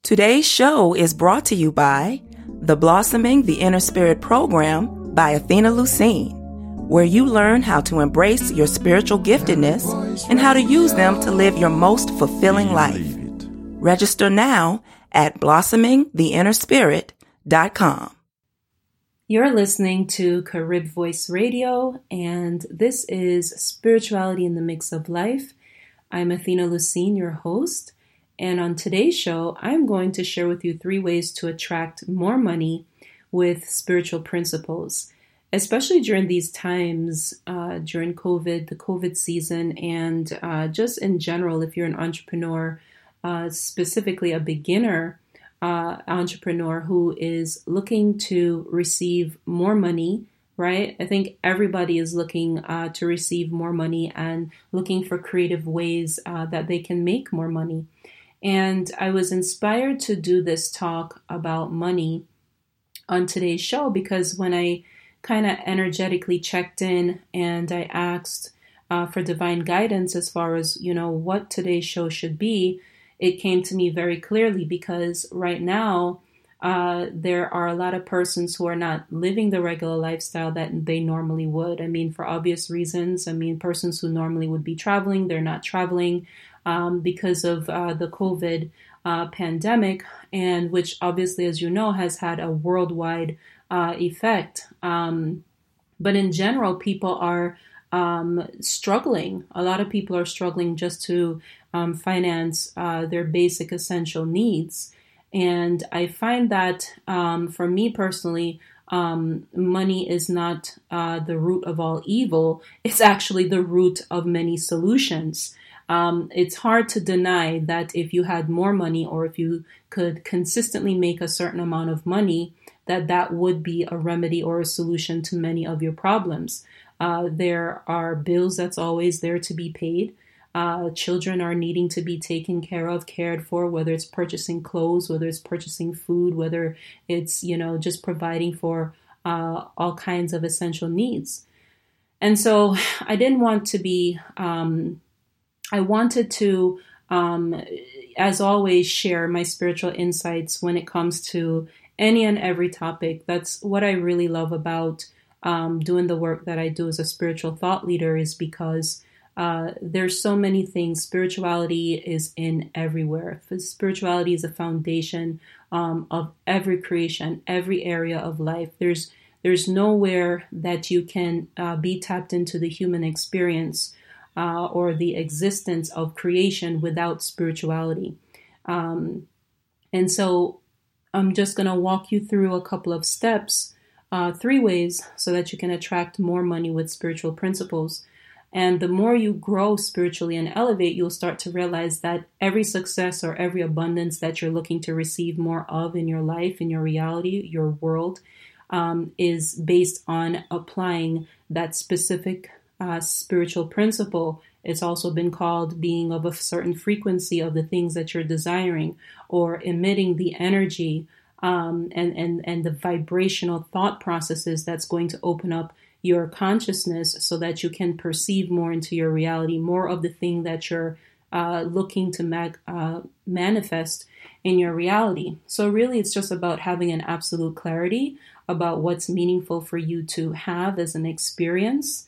Today's show is brought to you by the Blossoming the Inner Spirit program by Athena Lucene, where you learn how to embrace your spiritual giftedness and how to use them to live your most fulfilling life. Register now at blossomingtheinnerspirit.com. You're listening to Carib Voice Radio, and this is Spirituality in the Mix of Life. I'm Athena Lucene, your host. And on today's show, I'm going to share with you 3 ways to attract more money with spiritual principles, especially during these times, during COVID, the COVID season, and just in general, if you're an entrepreneur, specifically a beginner entrepreneur who is looking to receive more money, right? I think everybody is looking to receive more money and looking for creative ways that they can make more money. And I was inspired to do this talk about money on today's show because when I kind of energetically checked in and I asked for divine guidance as far as, what today's show should be, it came to me very clearly because right now there are a lot of persons who are not living the regular lifestyle that they normally would. I mean, for obvious reasons. I mean, persons who normally would be traveling, they're not traveling. Because of the COVID pandemic, and which obviously, as you know, has had a worldwide effect. But in general, people are struggling. A lot of people are struggling just to finance their basic essential needs. And I find that for me personally, money is not the root of all evil. It's actually the root of many solutions. It's hard to deny that if you had more money or if you could consistently make a certain amount of money, that would be a remedy or a solution to many of your problems. There are bills that's always there to be paid. Children are needing to be taken care of, cared for, whether it's purchasing clothes, whether it's purchasing food, whether it's, just providing for all kinds of essential needs. And so I didn't want to be... I wanted to, as always, share my spiritual insights when it comes to any and every topic. That's what I really love about doing the work that I do as a spiritual thought leader is because there's so many things. Spirituality is in everywhere. Spirituality is a foundation of every creation, every area of life. There's nowhere that you can be tapped into the human experience or the existence of creation without spirituality. And so I'm just going to walk you through a couple of steps, 3 ways so that you can attract more money with spiritual principles. And the more you grow spiritually and elevate, you'll start to realize that every success or every abundance that you're looking to receive more of in your life, in your reality, your world, is based on applying that specific spiritual principle. It's also been called being of a certain frequency of the things that you're desiring or emitting the energy and the vibrational thought processes that's going to open up your consciousness so that you can perceive more into your reality, more of the thing that you're looking to manifest in your reality. So really, it's just about having an absolute clarity about what's meaningful for you to have as an experience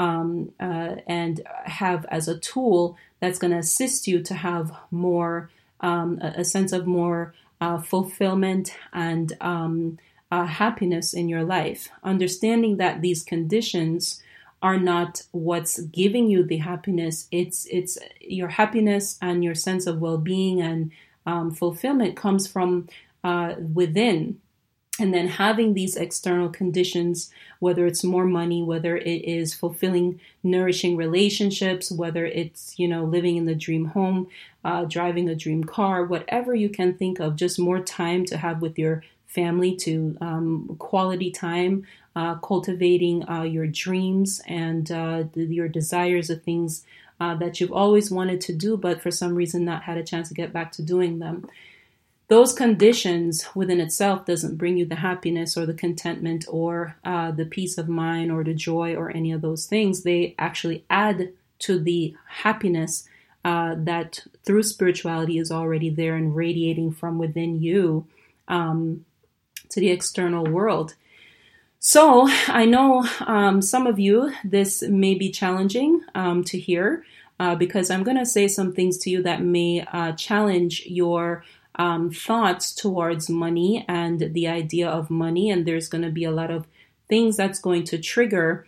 and have as a tool that's going to assist you to have more, a sense of more fulfillment and happiness in your life. Understanding that these conditions are not what's giving you the happiness. It's your happiness and your sense of well-being and fulfillment comes from within. And then having these external conditions, whether it's more money, whether it is fulfilling, nourishing relationships, whether it's, living in the dream home, driving a dream car, whatever you can think of, just more time to have with your family, to quality time, cultivating your dreams and your desires of things that you've always wanted to do, but for some reason not had a chance to get back to doing them. Those conditions within itself doesn't bring you the happiness or the contentment or the peace of mind or the joy or any of those things. They actually add to the happiness that through spirituality is already there and radiating from within you to the external world. So I know some of you, this may be challenging to hear because I'm going to say some things to you that may challenge your thoughts towards money and the idea of money. And there's going to be a lot of things that's going to trigger,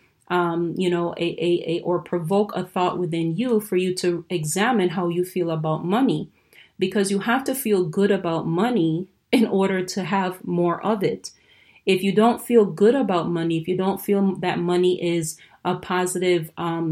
or provoke a thought within you for you to examine how you feel about money, because you have to feel good about money in order to have more of it. If you don't feel good about money, if you don't feel that money is a positive,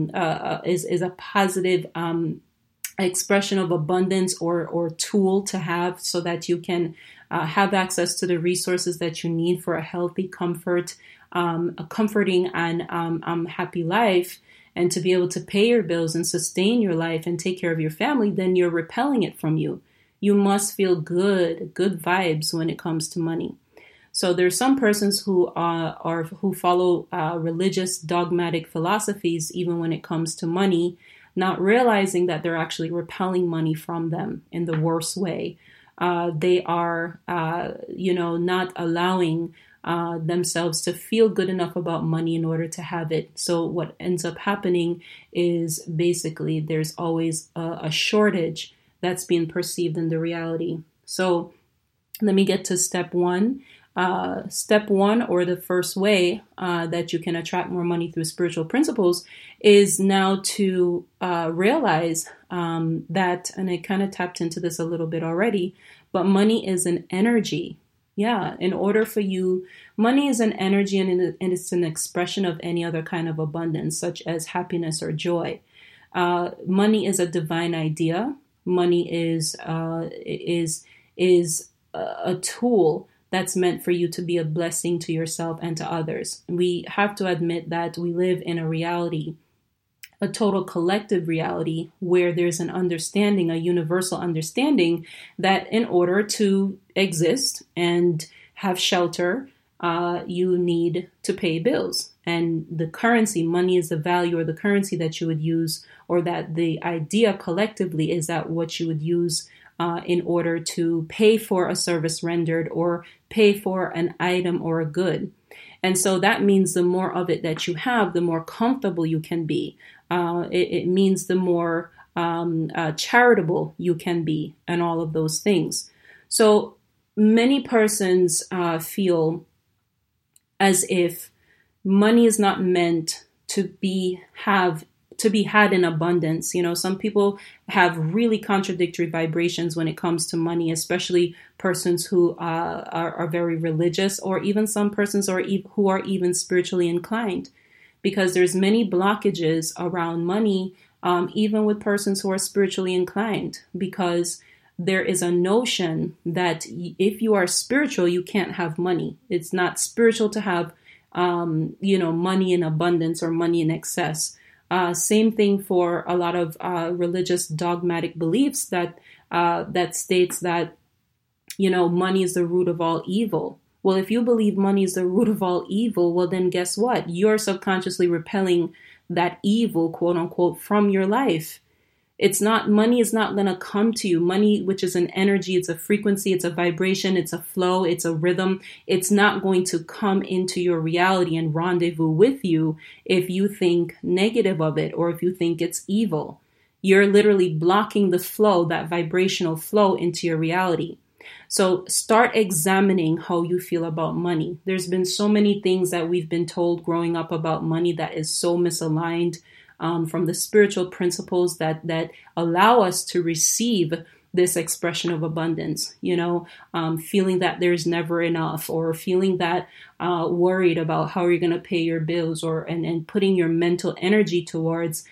expression of abundance or tool to have so that you can have access to the resources that you need for a healthy, a comforting and happy life, and to be able to pay your bills and sustain your life and take care of your family, then you're repelling it from you. You must feel good vibes when it comes to money. So there's some persons who follow religious dogmatic philosophies, even when it comes to money, not realizing that they're actually repelling money from them in the worst way. They are, not allowing themselves to feel good enough about money in order to have it. So what ends up happening is basically there's always a shortage that's being perceived in the reality. So let me get to step one. Step one, or the first way that you can attract more money through spiritual principles, is now to realize that, and I kind of tapped into this a little bit already, but money is an energy. Yeah, in order for you, money is an energy, and it's an expression of any other kind of abundance, such as happiness or joy. Money is a divine idea. Money is a tool that's meant for you to be a blessing to yourself and to others. We have to admit that we live in a reality, a total collective reality, where there's an understanding, a universal understanding, that in order to exist and have shelter, you need to pay bills. And the currency, money is the value or the currency that you would use, or that the idea collectively is that what you would use in order to pay for a service rendered or pay for an item or a good. And so that means the more of it that you have, the more comfortable you can be. It means the more charitable you can be, and all of those things. So many persons feel as if money is not meant to be had in abundance. You know, some people have really contradictory vibrations when it comes to money, especially persons who are very religious, or even some persons who are even spiritually inclined, because there's many blockages around money, even with persons who are spiritually inclined, because there is a notion that if you are spiritual, you can't have money. It's not spiritual to have, money in abundance or money in excess. Same thing for a lot of religious dogmatic beliefs that states that, money is the root of all evil. Well, if you believe money is the root of all evil, well, then guess what? You're subconsciously repelling that evil, quote unquote, from your life. Money is not going to come to you. Money, which is an energy, it's a frequency, it's a vibration, it's a flow, it's a rhythm. It's not going to come into your reality and rendezvous with you if you think negative of it, or if you think it's evil. You're literally blocking the flow, that vibrational flow, into your reality. So start examining how you feel about money. There's been so many things that we've been told growing up about money that is so misaligned. From the spiritual principles that allow us to receive this expression of abundance, feeling that there's never enough, or feeling that worried about how you're going to pay your bills, and putting your mental energy towards,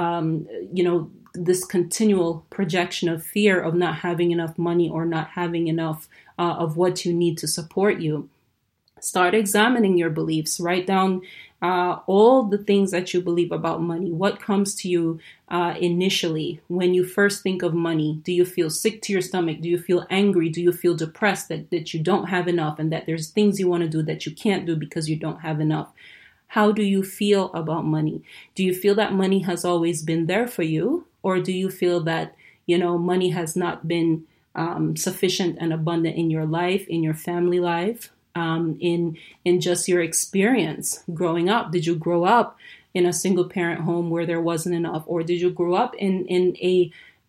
this continual projection of fear of not having enough money, or not having enough of what you need to support you. Start examining your beliefs. Write down all the things that you believe about money. What comes to you initially when you first think of money? Do you feel sick to your stomach? Do you feel angry? Do you feel depressed that you don't have enough, and that there's things you want to do that you can't do because you don't have enough? How do you feel about money? Do you feel that money has always been there for you? Or do you feel that, money has not been sufficient and abundant in your life, in your family life, in just your experience growing up? Did you grow up in a single parent home where there wasn't enough? Or did you grow up in a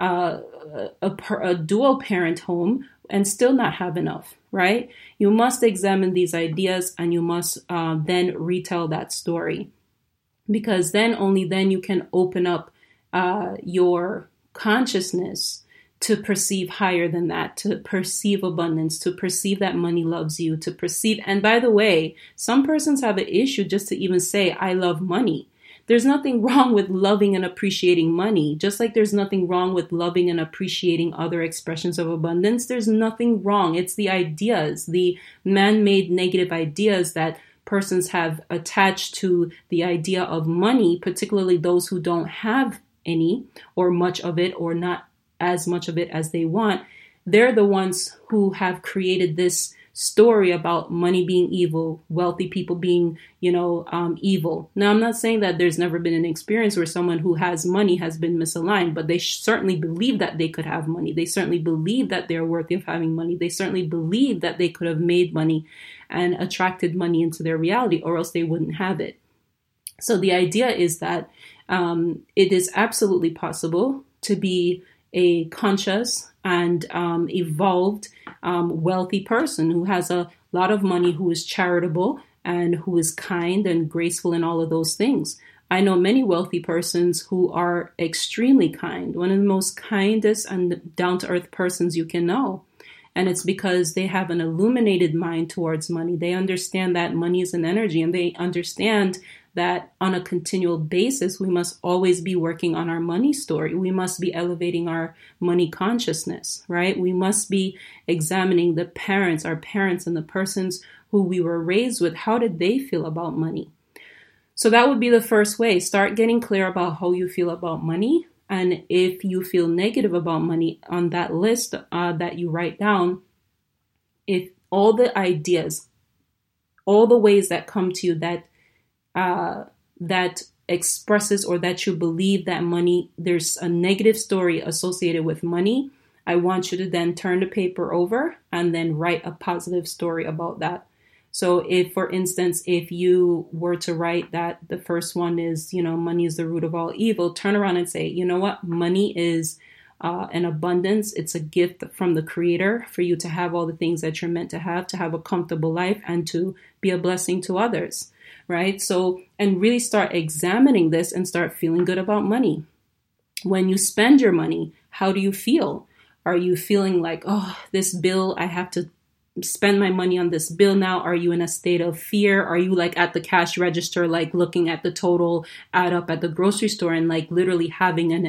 dual parent home and still not have enough, right? You must examine these ideas, and you must then retell that story, because only then you can open up your consciousness to perceive higher than that, to perceive abundance, to perceive that money loves you, to perceive. And by the way, some persons have an issue just to even say, I love money. There's nothing wrong with loving and appreciating money, just like there's nothing wrong with loving and appreciating other expressions of abundance. There's nothing wrong. It's the ideas, the man-made negative ideas that persons have attached to the idea of money, particularly those who don't have any or much of it, or not as much of it as they want. They're the ones who have created this story about money being evil, wealthy people being, evil. Now, I'm not saying that there's never been an experience where someone who has money has been misaligned, but they certainly believe that they could have money. They certainly believe that they're worthy of having money. They certainly believe that they could have made money and attracted money into their reality, or else they wouldn't have it. So the idea is that it is absolutely possible to be a conscious and evolved wealthy person who has a lot of money, who is charitable and who is kind and graceful and all of those things. I know many wealthy persons who are extremely kind, one of the most kindest and down-to-earth persons you can know. And it's because they have an illuminated mind towards money. They understand that money is an energy, and they understand that on a continual basis, we must always be working on our money story. We must be elevating our money consciousness, right? We must be examining our parents and the persons who we were raised with. How did they feel about money? So that would be the first way. Start getting clear about how you feel about money. And if you feel negative about money, on that list that you write down, if all the ideas, all the ways that come to you that expresses, or that you believe that money, there's a negative story associated with money, I want you to then turn the paper over and then write a positive story about that. So if, for instance, if you were to write that the first one is, money is the root of all evil, turn around and say, you know what, money is an abundance. It's a gift from the Creator for you to have all the things that you're meant to have a comfortable life, and to be a blessing to others, right? So, and really start examining this and start feeling good about money. When you spend your money, how do you feel? Are you feeling like, oh, this bill, I have to spend my money on this bill now? Are you in a state of fear? Are you like at the cash register, like looking at the total add up at the grocery store and like literally having an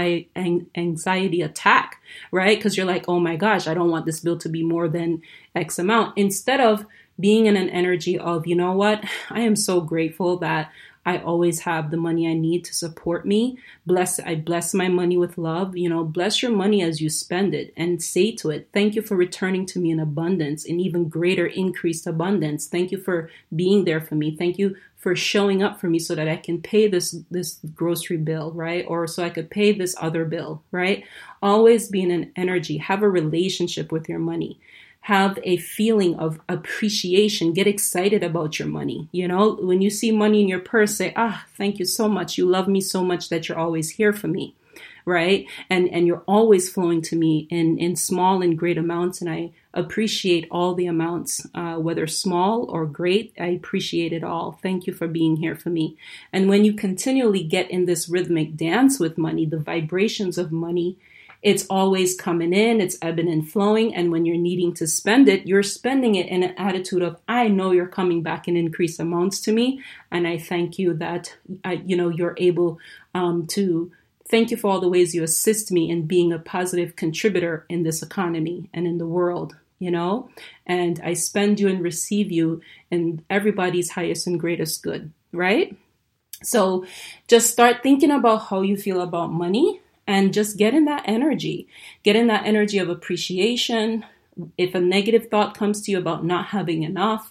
anxiety attack, right? Because you're like, oh my gosh, I don't want this bill to be more than X amount. Instead of being in an energy of, you know what, I am so grateful that I always have the money I need to support me. I bless my money with love. Bless your money as you spend it, and say to it, thank you for returning to me in abundance, in even greater increased abundance. Thank you for being there for me. Thank you for showing up for me so that I can pay this grocery bill, right? Or so I could pay this other bill, right? Always be in an energy. Have a relationship with your money. Have a feeling of appreciation. Get excited about your money. When you see money in your purse, say, thank you so much. You love me so much that you're always here for me, right? And you're always flowing to me in small and great amounts. And I appreciate all the amounts, whether small or great. I appreciate it all. Thank you for being here for me. And when you continually get in this rhythmic dance with money, the vibrations of money, it's always coming in, it's ebbing and flowing. And when you're needing to spend it, you're spending it in an attitude of, I know you're coming back in increased amounts to me. And I thank you that, you're able to thank you for all the ways you assist me in being a positive contributor in this economy and in the world, and I spend you and receive you in everybody's highest and greatest good, right? So just start thinking about how you feel about money. And just get in that energy. Get in that energy of appreciation. If a negative thought comes to you about not having enough,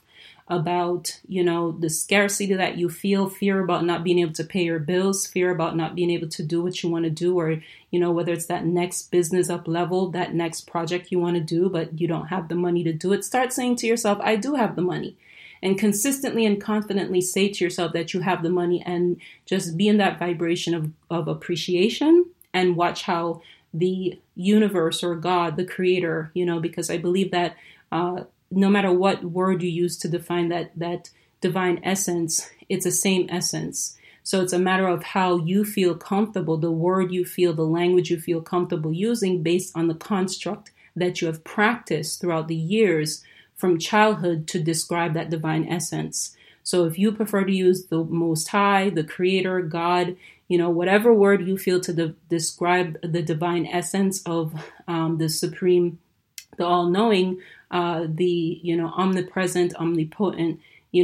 about, the scarcity that you feel, fear about not being able to pay your bills, fear about not being able to do what you want to do, or, whether it's that next business up level, that next project you want to do, but you don't have the money to do it. Start saying to yourself, I do have the money. And consistently and confidently say to yourself that you have the money, and just be in that vibration of appreciation, and watch how the universe or God, the creator, because I believe that no matter what word you use to define that divine essence, it's the same essence. So it's a matter of how you feel comfortable, the word you feel, the language you feel comfortable using based on the construct that you have practiced throughout the years from childhood to describe that divine essence. So if you prefer to use the Most High, the Creator, God, whatever word you feel to describe the divine essence of the Supreme, the All-Knowing, the omnipresent, omnipotent,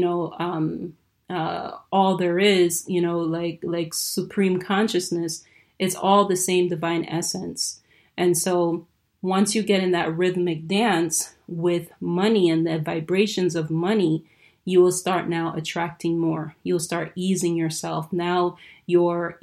all there is, like supreme consciousness, it's all the same divine essence. And so once you get in that rhythmic dance with money and the vibrations of money, you will start now attracting more. You'll start easing yourself. Now your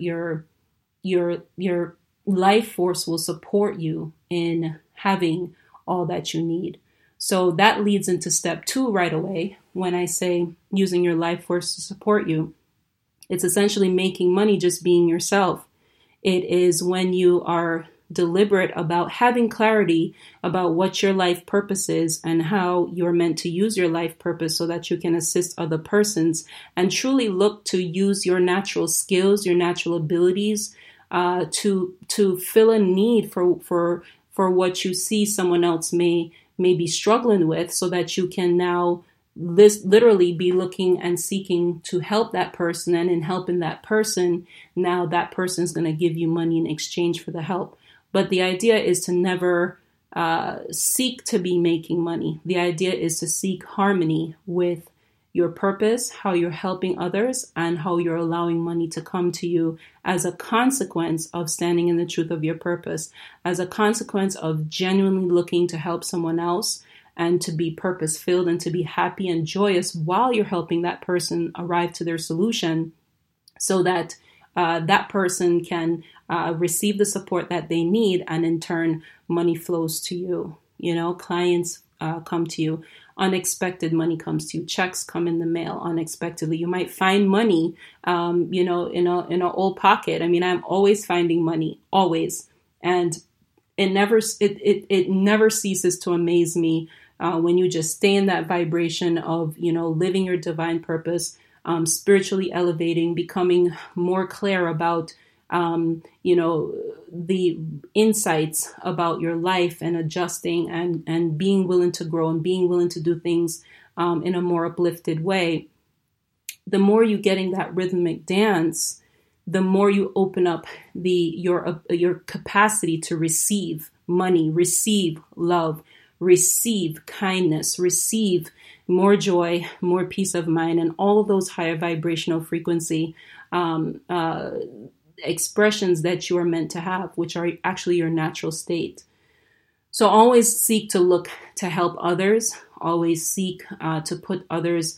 life force will support you in having all that you need. So that leads into step 2 right away. When I say using your life force to support you, it's essentially making money just being yourself. It is when you are deliberate about having clarity about what your life purpose is and how you're meant to use your life purpose so that you can assist other persons, and truly look to use your natural skills, your natural abilities to fill a need for what you see someone else may be struggling with, so that you can now literally be looking and seeking to help that person, and in helping that person, now that person is going to give you money in exchange for the help. But the idea is to never seek to be making money. The idea is to seek harmony with your purpose, how you're helping others, and how you're allowing money to come to you as a consequence of standing in the truth of your purpose, as a consequence of genuinely looking to help someone else and to be purpose-filled and to be happy and joyous while you're helping that person arrive to their solution, so that that person can receive the support that they need, and in turn, money flows to you. Clients come to you. Unexpected money comes to you. Checks come in the mail unexpectedly. You might find money, in an old pocket. I mean, I'm always finding money, always, and it never ceases to amaze me when you just stay in that vibration of living your divine purpose, spiritually elevating, becoming more clear about the insights about your life, and adjusting and being willing to grow and being willing to do things in a more uplifted way. The more you get in that rhythmic dance, the more you open up your capacity to receive money, receive love, receive kindness, receive more joy, more peace of mind, and all of those higher vibrational frequency expressions that you are meant to have, which are actually your natural state. So always seek to look to help others. Always seek to put others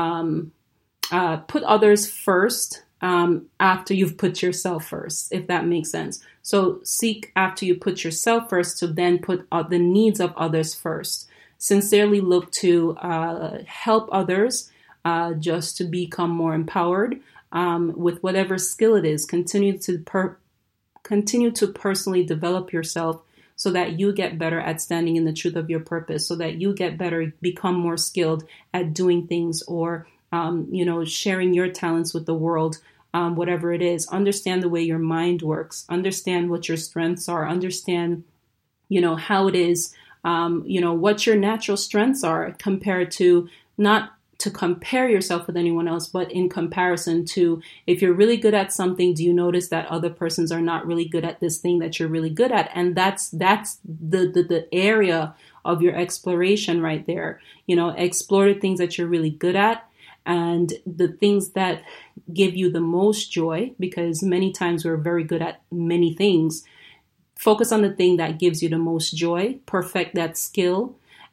first after you've put yourself first, if that makes sense. So seek after you put yourself first to then put the needs of others first. Sincerely look to help others just to become more empowered. With whatever skill it is, continue to personally develop yourself so that you get better at standing in the truth of your purpose, so that you get better, become more skilled at doing things, or sharing your talents with the world, whatever it is. Understand the way your mind works. Understand what your strengths are. Understand, how it is, what your natural strengths are, compared to, not to compare yourself with anyone else, but in comparison to, if you're really good at something, do you notice that other persons are not really good at this thing that you're really good at? And that's the area of your exploration right there. Explore the things that you're really good at, and the things that give you the most joy, because many times we're very good at many things. Focus on the thing that gives you the most joy, perfect that skill,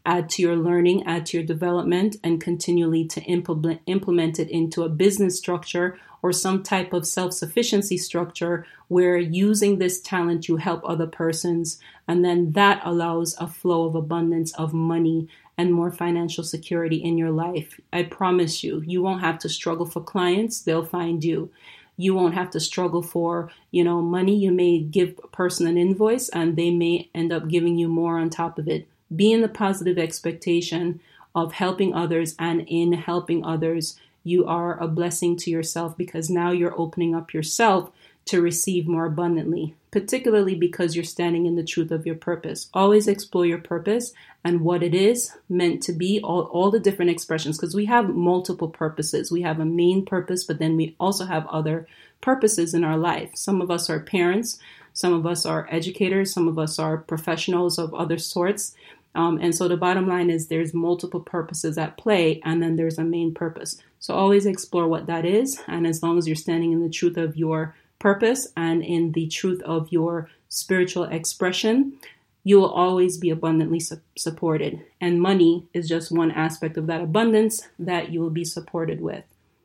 add to your learning, add to your development, and continually to implement it into a business structure or some type of self-sufficiency structure where using this talent you help other persons, and then that allows a flow of abundance of money and more financial security in your life. I promise you, you won't have to struggle for clients, they'll find you. You won't have to struggle for, money. You may give a person an invoice and they may end up giving you more on top of it. Be in the positive expectation of helping others, and in helping others, you are a blessing to yourself because now you're opening up yourself to receive more abundantly, particularly because you're standing in the truth of your purpose. Always explore your purpose and what it is meant to be, all the different expressions, because we have multiple purposes. We have a main purpose, but then we also have other purposes in our life. Some of us are parents, some of us are educators, some of us are professionals of other sorts. And so the bottom line is there's multiple purposes at play, and then there's a main purpose. So always explore what that is. And as long as you're standing in the truth of your purpose and in the truth of your spiritual expression, you will always be abundantly supported. And money is just one aspect of that abundance that you will be supported with.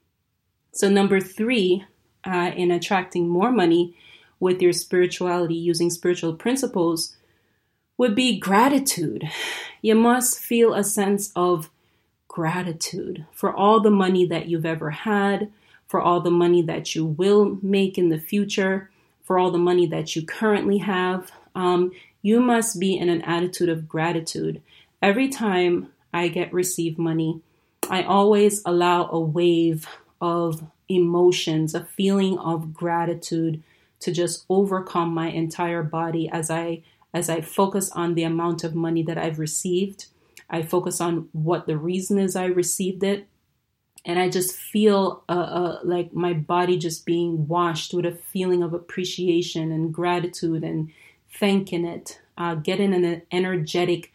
So number 3, in attracting more money with your spirituality using spiritual principles would be gratitude. You must feel a sense of gratitude for all the money that you've ever had, for all the money that you will make in the future, for all the money that you currently have. You must be in an attitude of gratitude. Every time I receive money, I always allow a wave of emotions, a feeling of gratitude to just overcome my entire body as I focus on the amount of money that I've received. I focus on what the reason is I received it. And I just feel like my body just being washed with a feeling of appreciation and gratitude and thanking it. Getting in an energetic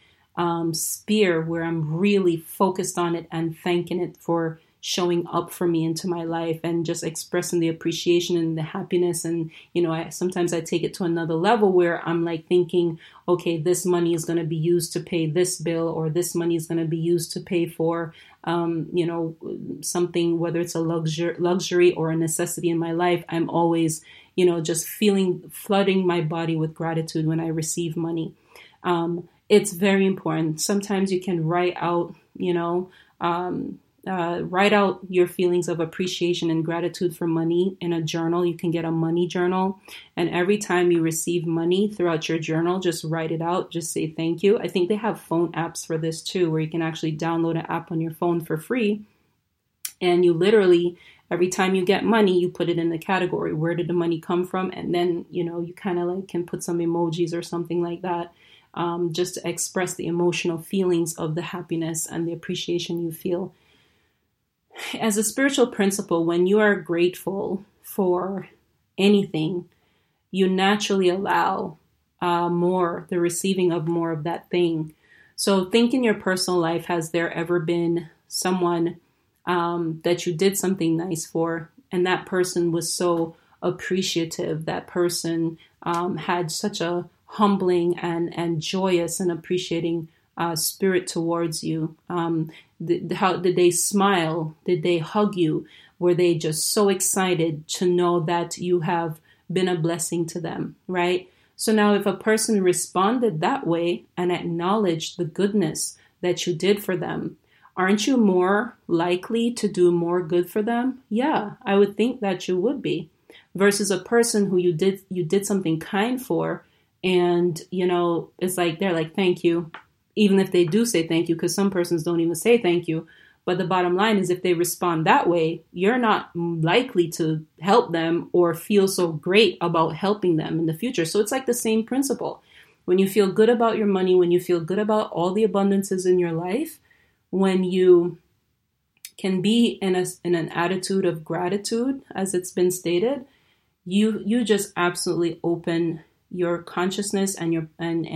sphere where I'm really focused on it and thanking it for showing up for me into my life and just expressing the appreciation and the happiness. And, sometimes I take it to another level where I'm like thinking, okay, this money is going to be used to pay this bill, or this money is going to be used to pay for, something, whether it's a luxury or a necessity in my life. I'm always, just flooding my body with gratitude when I receive money. It's very important. Sometimes you can write out your feelings of appreciation and gratitude for money in a journal. You can get a money journal. And every time you receive money throughout your journal, just write it out. Just say thank you. I think they have phone apps for this too, where you can actually download an app on your phone for free. And you literally, every time you get money, you put it in the category. Where did the money come from? And then, you kind of like can put some emojis or something like that, just to express the emotional feelings of the happiness and the appreciation you feel. As a spiritual principle, when you are grateful for anything, you naturally allow the receiving of more of that thing. So think in your personal life, has there ever been someone that you did something nice for, and that person was so appreciative, that person had such a humbling and joyous and appreciating spirit towards you? How did they smile? Did they hug you? Were they just so excited to know that you have been a blessing to them, right? So now if a person responded that way and acknowledged the goodness that you did for them, aren't you more likely to do more good for them? Yeah, I would think that you would be. Versus a person who you did something kind for, and it's like they're like, thank you. Even if they do say thank you, because some persons don't even say thank you. But the bottom line is, if they respond that way, you're not likely to help them or feel so great about helping them in the future. So it's like the same principle. When you feel good about your money, when you feel good about all the abundances in your life, when you can be in an attitude of gratitude, as it's been stated, you just absolutely open your consciousness and your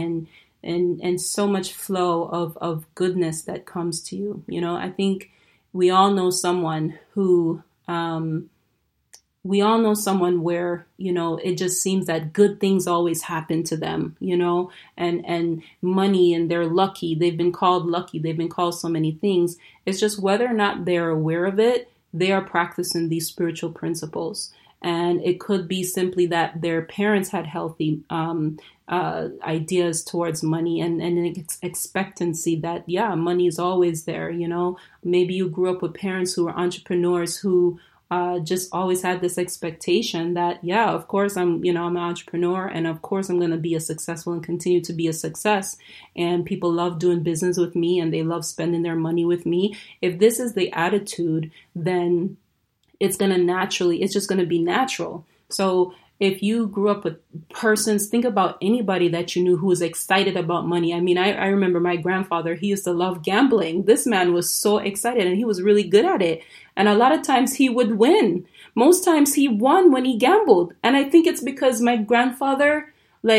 and so much flow of goodness that comes to you. I think we all know someone who we all know someone where, it just seems that good things always happen to them, and money, and they're lucky. They've been called lucky. They've been called so many things. It's just whether or not they're aware of it, they are practicing these spiritual principles. And it could be simply that their parents had healthy ideas towards money and an expectancy that, money is always there. Maybe you grew up with parents who were entrepreneurs who just always had this expectation that, of course I'm an entrepreneur, and of course I'm going to be successful and continue to be a success. And people love doing business with me, and they love spending their money with me. If this is the attitude, then it's just going to be natural. So if you grew up with persons, think about anybody that you knew who was excited about money. I mean, I remember my grandfather, he used to love gambling. This man was so excited, and he was really good at it. And a lot of times he would win. Most times he won when he gambled. And I think it's because my grandfather,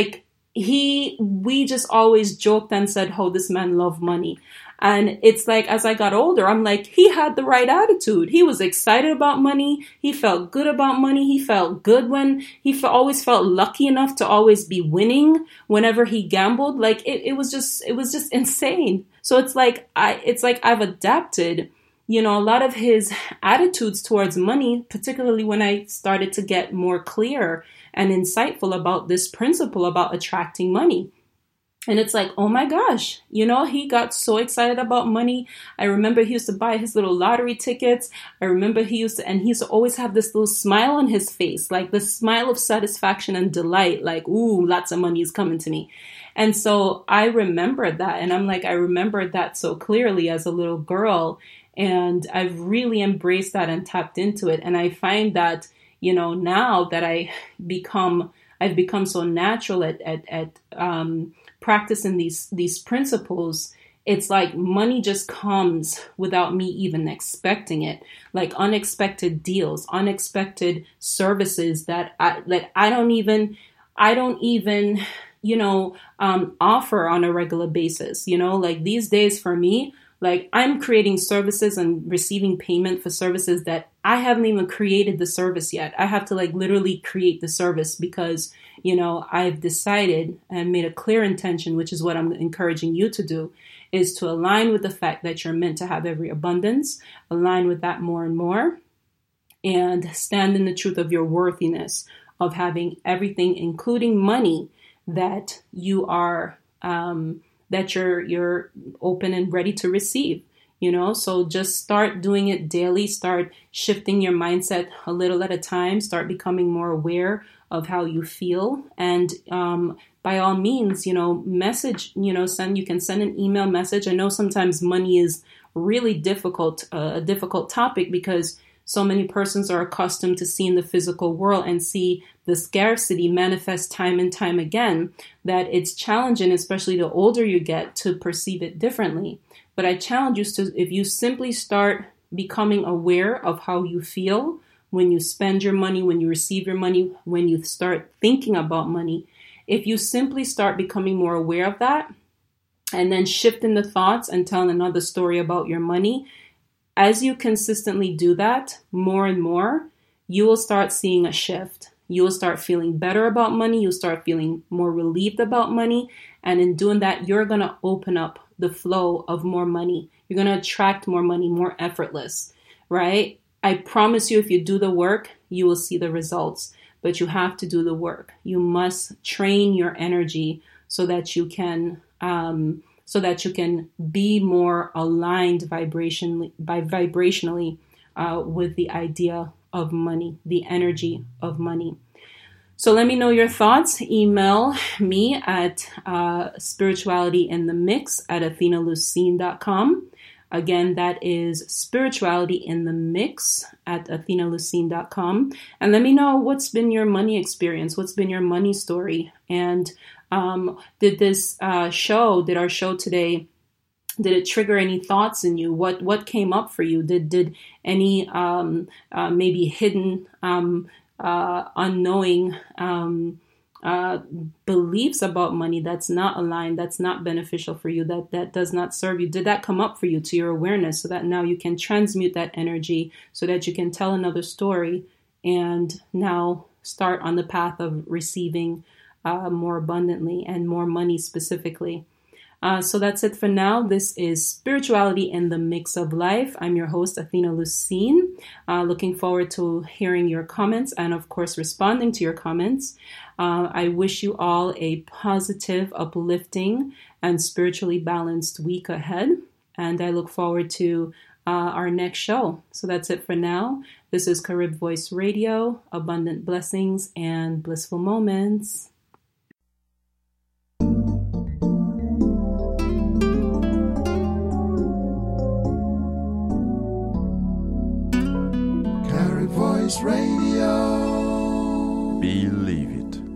we just always joked and said, oh, this man loved money. And it's like, as I got older, I'm like, he had the right attitude. He was excited about money. He felt good about money. He felt good when always felt lucky enough to always be winning whenever he gambled. Like it was just insane. So it's like I've adapted, a lot of his attitudes towards money, particularly when I started to get more clear and insightful about this principle about attracting money. And it's like, oh my gosh, he got so excited about money. I remember he used to buy his little lottery tickets. I remember he used to always have this little smile on his face, like the smile of satisfaction and delight, like, ooh, lots of money is coming to me. And so I remembered that. And I'm like, I remembered that so clearly as a little girl. And I've really embraced that and tapped into it. And I find that, now that I've become so natural at practicing these principles, it's like money just comes without me even expecting it, like unexpected deals, unexpected services that I don't even offer on a regular basis. Like these days for me, like I'm creating services and receiving payment for services that I haven't even created the service yet. I have to literally create the service because, I've decided and made a clear intention, which is what I'm encouraging you to do, is to align with the fact that you're meant to have every abundance, align with that more and more, and stand in the truth of your worthiness of having everything, including money, that you are, that you're open and ready to receive. So just start doing it daily, start shifting your mindset a little at a time, start becoming more aware of how you feel. And by all means, message, you can send an email message. I know sometimes money is really difficult, a difficult topic because so many persons are accustomed to seeing the physical world and see the scarcity manifest time and time again, that it's challenging, especially the older you get, to perceive it differently. But I challenge you to, if you simply start becoming aware of how you feel when you spend your money, when you receive your money, when you start thinking about money, if you simply start becoming more aware of that and then shifting the thoughts and telling another story about your money, as you consistently do that more and more, you will start seeing a shift. You will start feeling better about money. You'll start feeling more relieved about money. And in doing that, you're going to open up the flow of more money. You're going to attract more money, more effortless, right? I promise you, if you do the work, you will see the results. But you have to do the work. You must train your energy so that you can be more aligned vibrationally with the idea of money, the energy of money. So let me know your thoughts. Email me at spiritualityinthemix@athenalucine.com. Again, that is spiritualityinthemix@athenalucine.com. And let me know what's been your money experience. What's been your money story? And did our show today, did it trigger any thoughts in you? What came up for you? Did any maybe hidden unknowing beliefs about money that's not aligned, that's not beneficial for you, that does not serve you, did that come up for you to your awareness so that now you can transmute that energy so that you can tell another story and now start on the path of receiving more abundantly and more money specifically. So that's it for now. This is Spirituality in the Mix of Life. I'm your host, Athena Lucene. Looking forward to hearing your comments and, of course, responding to your comments. I wish you all a positive, uplifting, and spiritually balanced week ahead. And I look forward to our next show. So that's it for now. This is Carib Voice Radio. Abundant blessings and blissful moments. Voice Radio. Believe it.